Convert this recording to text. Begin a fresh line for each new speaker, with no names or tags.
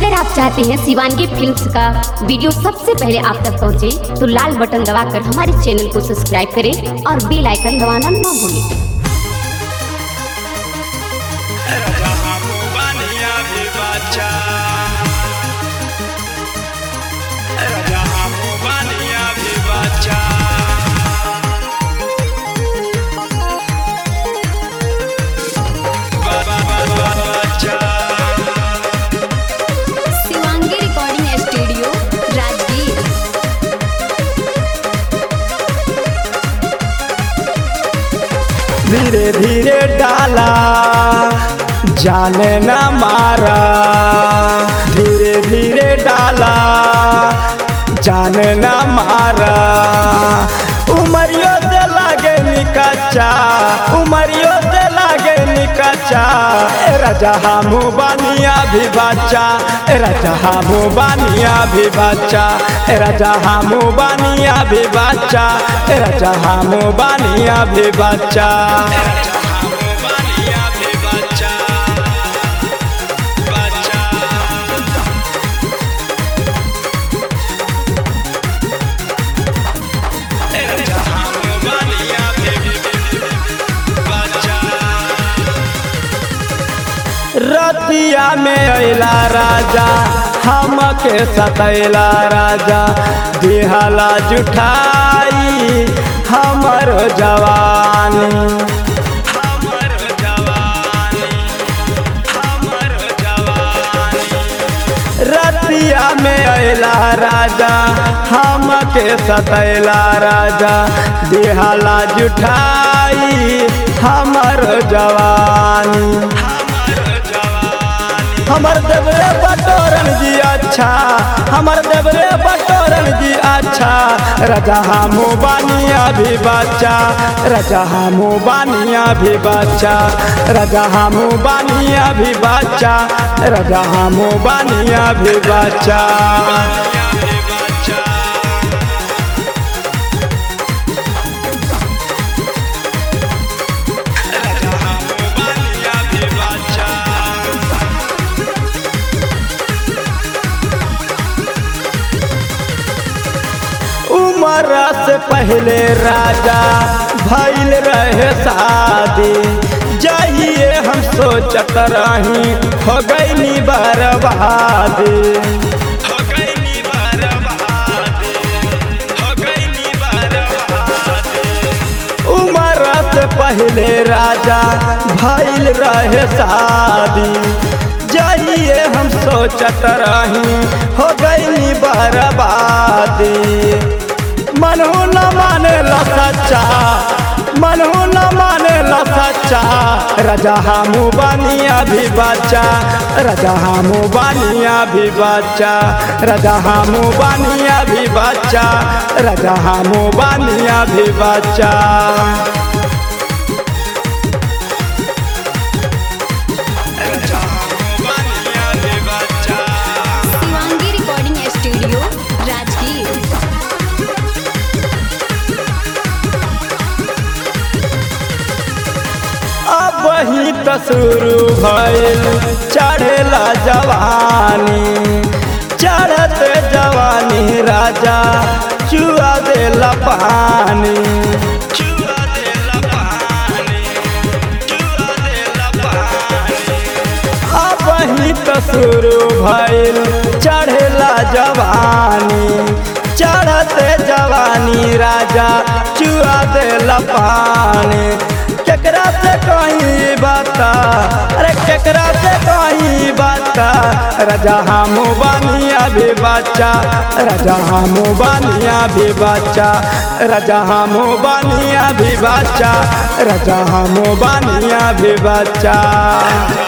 अगर आप चाहते हैं शिवानगी फिल्म्स का वीडियो सबसे पहले आप तक पहुंचे, तो लाल बटन दबाकर हमारे चैनल को सब्सक्राइब करें और बेल आइकन दबाना ना भूलें।
धीरे धीरे डाला जाने न मारा, धीरे धीरे डाला जाने न मारा। उमरियो से लागे निकचा, उमरियो से लागे निकचा। राजा हमू बानिया भी बच्चा, राजा हमू बानिया भी बच्चा, राजा हमू बानिया भी बच्चा, राजा हमू बानिया भी बच्चा। रतिया में अला राजा हमके सतैला राजा, दिहला जुठाई हमर जवानी, हमर जवानी, हमर जवानी। रतिया में अला राजा हमके सतैला राजा, दिहला जुठाई हमर जवानी। हमर देवरे बटोरन जी अच्छा, हमर देवरे बटोरन जी अच्छा। राजा हमू बानिया भी बच्चा, राजा हमू बानिया भी बच्चा, राजा हमू बानिया भी बच्चा, राजा हमू बानिया भी बच्चा। उमर से पहले राजा भइल रहे शादी, जाइए हम सोचत रही हो गई बर्बादी, हो गई बर्बादी, हो गई बर्बादी। उमर से पहले राजा भइल रहे शादी, जाइए हम सोचत रही हो गई बर्बादी। मनहु न माने ला सच्चा, मनहु न माने ला सच्चा। राजा हमू बानिया भी बच्चा, राजा हमू बानिया भी बच्चा, राजा हमू बानिया भी बच्चा, राजा हमू बानिया भी बच्चा। वही तो शुरू भइल चढ़ेला जवानी, चढ़त जवानी राजा चुआ देला पानी, चुआ देला पानी, चुआ देला पानी। अब वही तो शुरू भइल चढ़ेला जवानी, चढ़त जवानी राजा चुआ देला पानी। केकरा से कहीं बाता, अरे केकरा से कहीं बाता। राजा हमू बानिया भी बच्चा, राजा हमू बानिया भी बच्चा, राजा हमू बानिया भी बच्चा, राजा हमू बानिया भी बच्चा।